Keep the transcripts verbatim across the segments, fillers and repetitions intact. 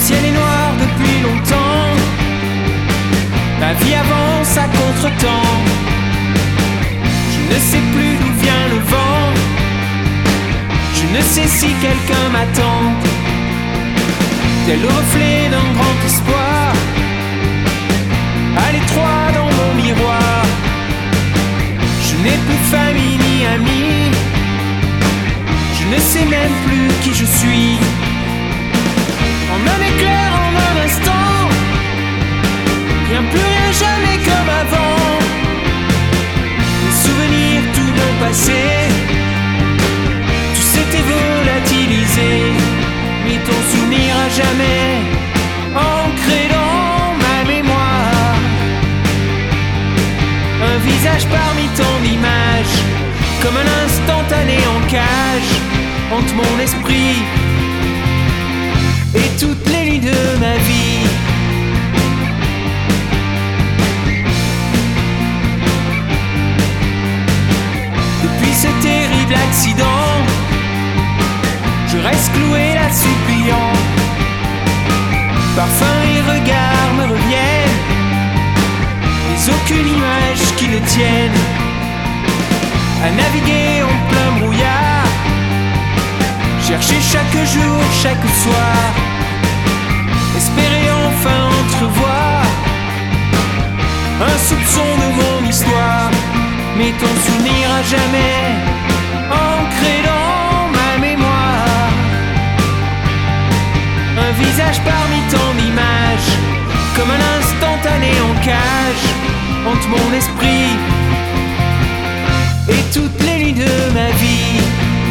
ciel est noir depuis longtemps. Ma vie avance à contre-temps. Je ne sais plus d'où vient le vent. Je ne sais si quelqu'un m'attend. Tel le reflet d'un grand espoir, à l'étroit dans mon miroir. Je n'ai plus de famille ni amis. Je ne sais même plus qui je suis. En un éclair, en un instant, rien, plus rien, jamais comme avant. Les souvenirs, tout mon passé, tout s'était volatilisé. Mais ton souvenir à jamais ancré dans ma mémoire. Un visage parmi tant d'images, comme un instantané en cage, hante mon esprit et toutes les nuits de ma vie. Depuis ce terrible accident, je reste cloué là suppliant. Parfums et regards me reviennent, mais aucune image qui le tienne. À naviguer en plein brouillard, chercher chaque jour, chaque soir, espérer enfin entrevoir un soupçon de mon histoire. Mais ton souvenir à jamais ancré dans ma mémoire. Un visage parmi tant d'images, comme un instantané en cage, hante mon esprit et toutes les nuits de ma vie.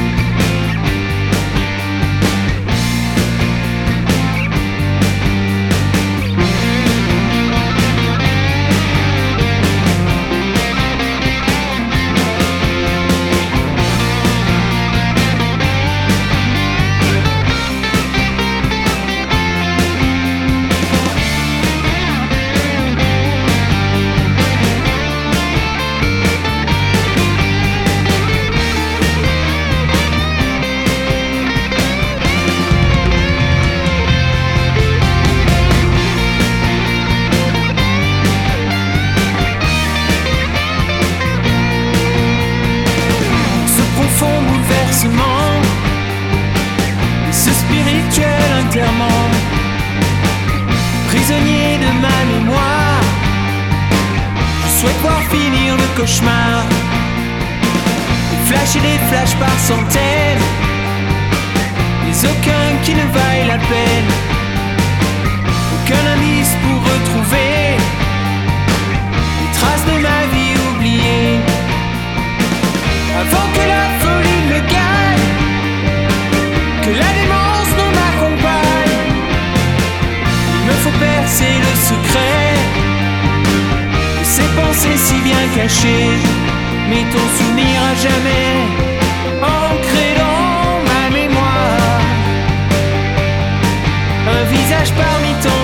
Et ce spirituel enterrement, prisonnier de ma mémoire, je souhaite voir finir le cauchemar. Des flashs et des flashs par centaines, mais aucun qui ne vaille la peine. Aucun indice pour retrouver les traces de ma vie oubliée. Avant que la folie me gagne, que la démence ne m'accompagne, il me faut percer le secret de ces pensées si bien cachées. Mais ton souvenir à jamais ancré dans ma mémoire. Un visage parmi tant